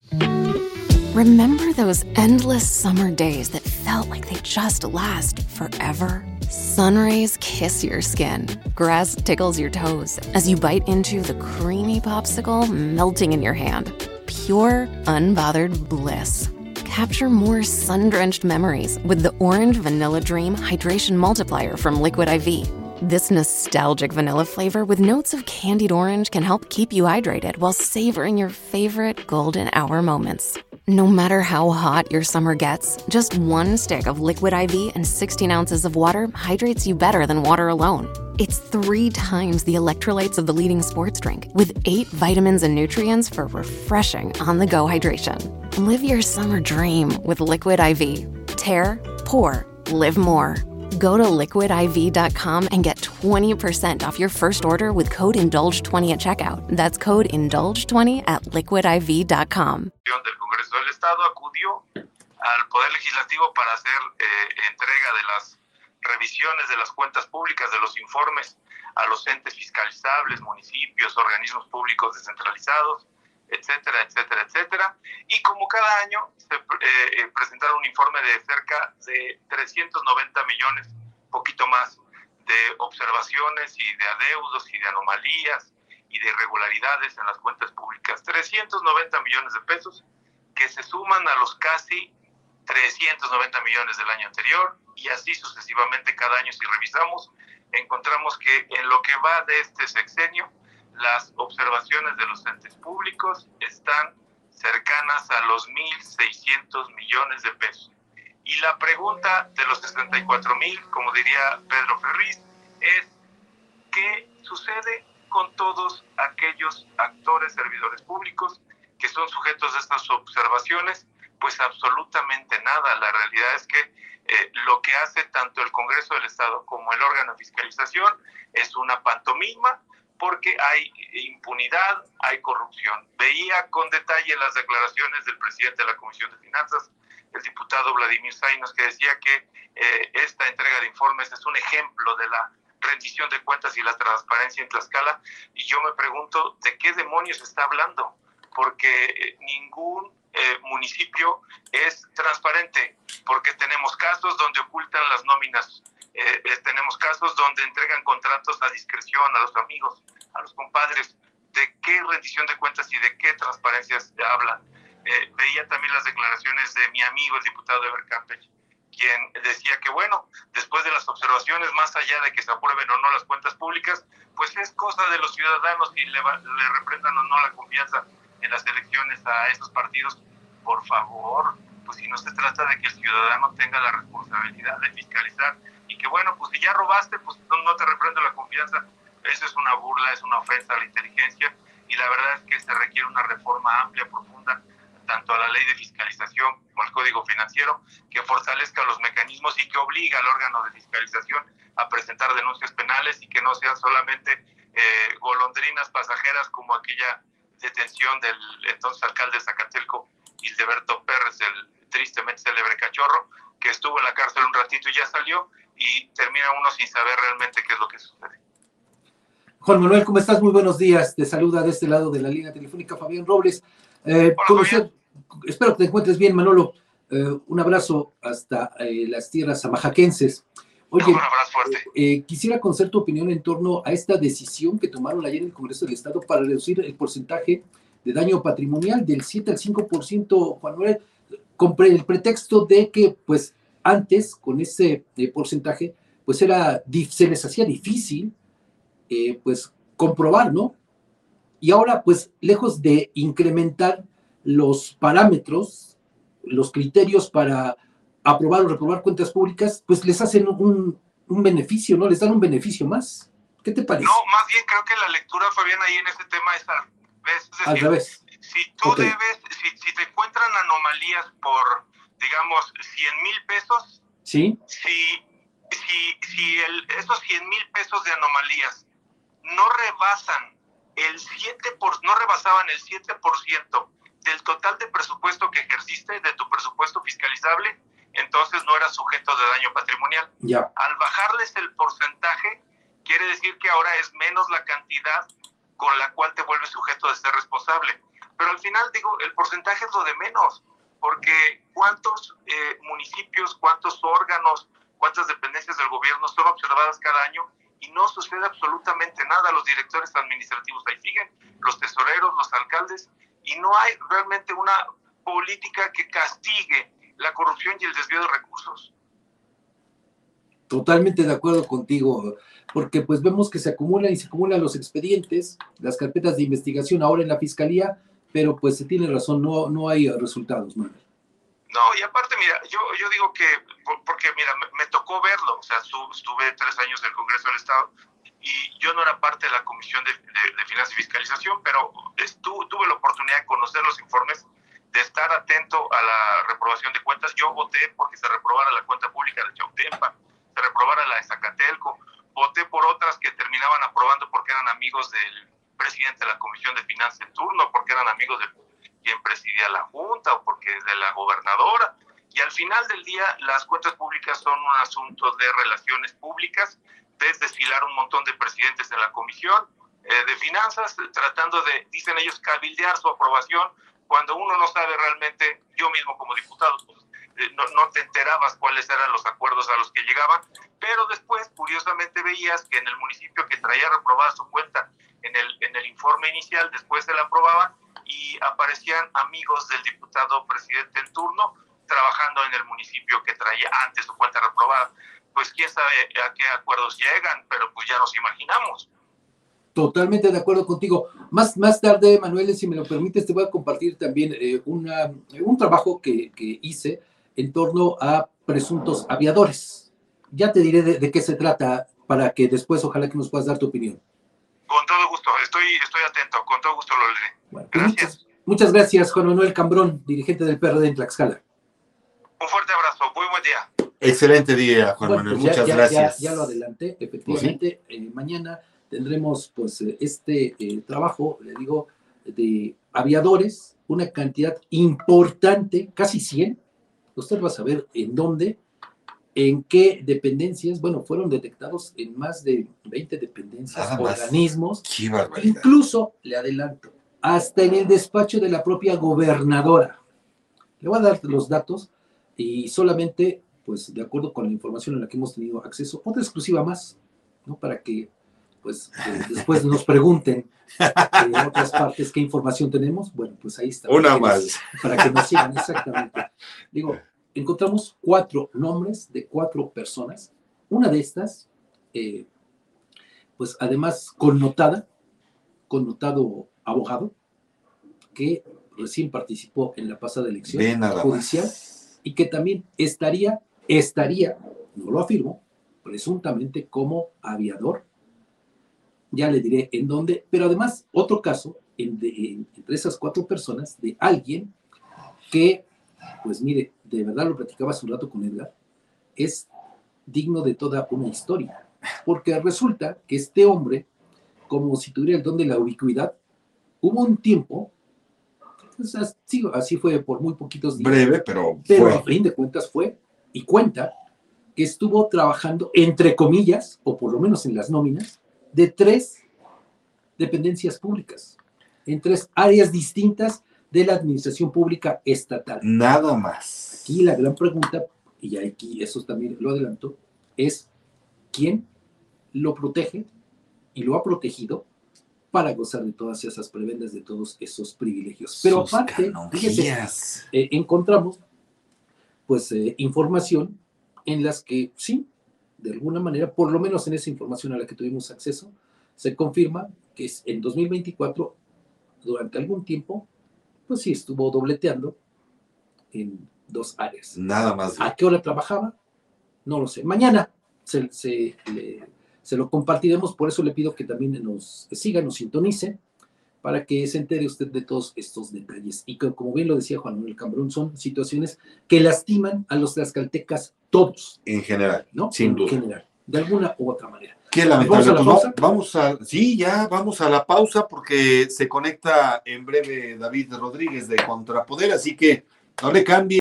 Remember those endless summer days that felt like they just last forever? Sun rays kiss your skin. Grass tickles your toes as you bite into the creamy popsicle melting in your hand. Pure, unbothered bliss. Capture more sun-drenched memories with the Orange Vanilla Dream Hydration Multiplier from Liquid IV. This nostalgic vanilla flavor with notes of candied orange can help keep you hydrated while savoring your favorite golden hour moments. No matter how hot your summer gets, just one stick of Liquid IV and 16 ounces of water hydrates you better than water alone. It's 3 times the electrolytes of the leading sports drink, with 8 vitamins and nutrients for refreshing on-the-go hydration. Live your summer dream with Liquid IV. Tear, pour, live more. Go to liquidiv.com and get 20% off your first order with code INDULGE20 at checkout. That's code INDULGE20 at liquidiv.com. Del Congreso del Estado acudió al Poder Legislativo para hacer entrega de las revisiones de las cuentas públicas, de los informes a los entes fiscalizables, municipios, organismos públicos descentralizados, etcétera, etcétera, etcétera. Y como cada año se presentaron un informe de cerca de 390 millones, poquito más, de observaciones y de adeudos y de anomalías y de irregularidades en las cuentas públicas. 390 millones de pesos que se suman a los casi 390 millones del año anterior, y así sucesivamente cada año. Si revisamos, encontramos que en lo que va de este sexenio, las observaciones de los entes públicos están cercanas a los 1.600 millones de pesos. Y la pregunta de los 64,000, como diría Pedro Ferriz, es ¿qué sucede con todos aquellos actores, servidores públicos que son sujetos de estas observaciones? Pues absolutamente nada. La realidad es que lo que hace tanto el Congreso del Estado como el órgano de fiscalización es una pantomima, porque hay impunidad, hay corrupción. Veía con detalle las declaraciones del presidente de la Comisión de Finanzas, el diputado Vladimir Zainos, que decía que esta entrega de informes es un ejemplo de la rendición de cuentas y la transparencia en Tlaxcala, y yo me pregunto, ¿de qué demonios está hablando? Porque ningún municipio es transparente, porque tenemos casos donde ocultan las nóminas, tenemos casos donde entregan contratos a discreción a los amigos, a los compadres. ¿De qué rendición de cuentas y de qué transparencia se habla? Veía también las declaraciones de mi amigo, el diputado Eber Campech, quien decía que, bueno, después de las observaciones, más allá de que se aprueben o no las cuentas públicas, pues es cosa de los ciudadanos si le reprendan o no la confianza en las elecciones a esos partidos. Por favor, pues si no se trata de que el ciudadano tenga la responsabilidad de fiscalizar y que, bueno, pues si ya robaste, pues no te reprendo la confianza. Eso es una burla, es una ofensa a la inteligencia, y la verdad es que se requiere una reforma amplia, profunda, tanto a la ley de fiscalización como al Código Financiero, que fortalezca los mecanismos y que obliga al órgano de fiscalización a presentar denuncias penales, y que no sean solamente golondrinas pasajeras como aquella detención del entonces alcalde de Zacatelco, Hildeberto Pérez, el tristemente célebre cachorro, que estuvo en la cárcel un ratito y ya salió, y termina uno sin saber realmente qué es lo que sucede. Juan Manuel, ¿cómo estás? Muy buenos días. Te saluda de este lado de la línea telefónica Fabián Robles. Hola, espero que te encuentres bien, Manolo. Un abrazo hasta las tierras amajaquenses. Oye, un abrazo fuerte. Quisiera conocer tu opinión en torno a esta decisión que tomaron ayer en el Congreso del Estado para reducir el porcentaje de daño patrimonial del 7 al 5%, Juan Manuel, con el pretexto de que, pues, antes, con ese porcentaje, pues se les hacía difícil, pues, comprobar, ¿no? Y ahora, pues, lejos de incrementar los parámetros, los criterios para aprobar o reprobar cuentas públicas, pues les hacen un beneficio, ¿no? Les dan un beneficio más. ¿Qué te parece? No, más bien creo que la lectura, Fabián, ahí en ese tema es al revés. Si tú debes, si te encuentran anomalías por, digamos, 100,000 pesos, ¿sí? Si esos 100,000 pesos de anomalías no rebasaban el 7% del total de presupuesto que ejerciste, de tu presupuesto fiscalizable, entonces no eras sujeto de daño patrimonial. Ya. Al bajarles el porcentaje, quiere decir que ahora es menos la cantidad con la cual te vuelves sujeto de ser responsable. pero al final, digo, el porcentaje es lo de menos, porque ¿cuántos municipios, cuántos órganos, cuántas dependencias del gobierno son observadas cada año y no sucede absolutamente nada? Los directores administrativos ahí siguen, los tesoreros, los alcaldes, y no hay realmente una política que castigue la corrupción y el desvío de recursos. Totalmente de acuerdo contigo, porque pues vemos que se acumulan los expedientes, las carpetas de investigación ahora en la fiscalía, pero pues se tiene razón, no hay resultados, Manuel. No, y aparte, mira, yo digo que, porque mira, me tocó verlo, o sea, estuve 3 años en el Congreso del Estado y yo no era parte de la Comisión de Finanzas y Fiscalización, pero tuve la oportunidad de conocer los informes, de estar atento a la reprobación de cuentas. Yo voté porque se reprobara la cuenta pública de Chautempa, se reprobara la de Zacatelco, voté por otras que terminaban aprobando porque eran amigos del presidente de la Comisión de Finanzas en turno, porque eran amigos de quien presidía la Junta o porque de la gobernadora. Y al final del día, las cuentas públicas son un asunto de relaciones públicas. Ves desfilar un montón de presidentes en la Comisión de Finanzas, tratando de, dicen ellos, cabildear su aprobación, cuando uno no sabe realmente, yo mismo como diputado, pues, no te enterabas cuáles eran los acuerdos a los que llegaban, pero después, curiosamente, veías que en el municipio que traía reprobada su cuenta en el informe inicial, después se la aprobaban y aparecían amigos del diputado presidente en turno trabajando en el municipio que traía antes su cuenta reprobada. Pues quién sabe a qué acuerdos llegan, pero pues ya nos imaginamos. Totalmente de acuerdo contigo. Más tarde, Manuel, si me lo permites, te voy a compartir también un trabajo que hice en torno a presuntos aviadores. Ya te diré de qué se trata para que después ojalá que nos puedas dar tu opinión. Con todo gusto, estoy atento, con todo gusto lo leeré. Bueno, gracias. Muchas gracias, Juan Manuel Cambrón, dirigente del PRD en Tlaxcala. Un fuerte abrazo, muy buen día. Excelente día, Juan Manuel, Pues muchas gracias. Ya lo adelanté, efectivamente, ¿sí? Mañana tendremos pues trabajo, le digo, de aviadores, una cantidad importante, casi 100. Usted va a saber en dónde, en qué dependencias, bueno, fueron detectados en más de 20 dependencias, organismos. ¡Qué barbaridad! Incluso, le adelanto, hasta en el despacho de la propia gobernadora. Le voy a dar los datos y solamente, pues, de acuerdo con la información a la que hemos tenido acceso, otra exclusiva más, ¿no? Para que pues después nos pregunten en otras partes qué información tenemos. Bueno, pues ahí está. Una más. Para que nos sigan, exactamente. Digo, encontramos 4 nombres de 4 personas. Una de estas, pues además connotado abogado, que recién participó en la pasada elección judicial y que también estaría, no lo afirmo, presuntamente como aviador. Ya le diré en dónde, pero además otro caso entre esas 4 personas de alguien que, pues mire, de verdad lo platicaba hace un rato con Edgar, es digno de toda una historia, porque resulta que este hombre, como si tuviera el don de la ubicuidad, hubo un tiempo, pues así fue por muy poquitos días, breve, pero a fin de cuentas fue, y cuenta que estuvo trabajando, entre comillas, o por lo menos en las nóminas, de 3 dependencias públicas, en 3 áreas distintas de la administración pública estatal. Nada más. Aquí la gran pregunta, y aquí eso también lo adelanto, es ¿quién lo protege y lo ha protegido para gozar de todas esas prebendas, de todos esos privilegios? Pero aparte, fíjese, encontramos pues información en las que sí, de alguna manera, por lo menos en esa información a la que tuvimos acceso, se confirma que en 2024, durante algún tiempo, pues sí estuvo dobleteando en 2 áreas. Nada más. ¿A qué hora trabajaba? No lo sé. Mañana se lo compartiremos, por eso le pido que también nos siga, nos sintonice, para que se entere usted de todos estos detalles. Y que, como bien lo decía Juan Manuel Cambrón, son situaciones que lastiman a los tlaxcaltecas todos. En general, ¿no? Sin duda. En general, de alguna u otra manera. Qué lamentable. Vamos a la pausa porque se conecta en breve David Rodríguez de Contrapoder, así que no le cambie.